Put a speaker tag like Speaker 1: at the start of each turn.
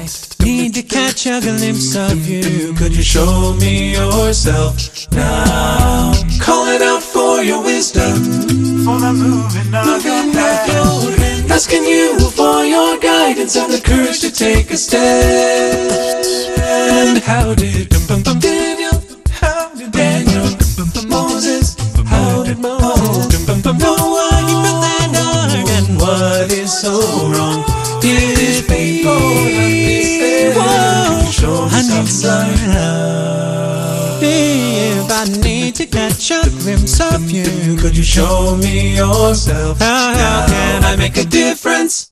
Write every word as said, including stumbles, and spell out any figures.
Speaker 1: Need to catch a glimpse of you. Could you show me yourself now? Calling out for your wisdom,
Speaker 2: For the moving of your
Speaker 1: moving of
Speaker 2: hand.
Speaker 1: your hand. Asking you for your guidance and the courage to take a stand. How did Daniel,
Speaker 2: How did
Speaker 1: Daniel, Moses, how did Moses know why he built that ark and what is so wrong? Is faithful not be fair? Show me
Speaker 3: I need
Speaker 1: some
Speaker 3: some
Speaker 1: love.
Speaker 3: If I need to catch a glimpse of you,
Speaker 1: Could you show me yourself?
Speaker 3: how, how
Speaker 1: How
Speaker 3: can
Speaker 1: can I make a difference?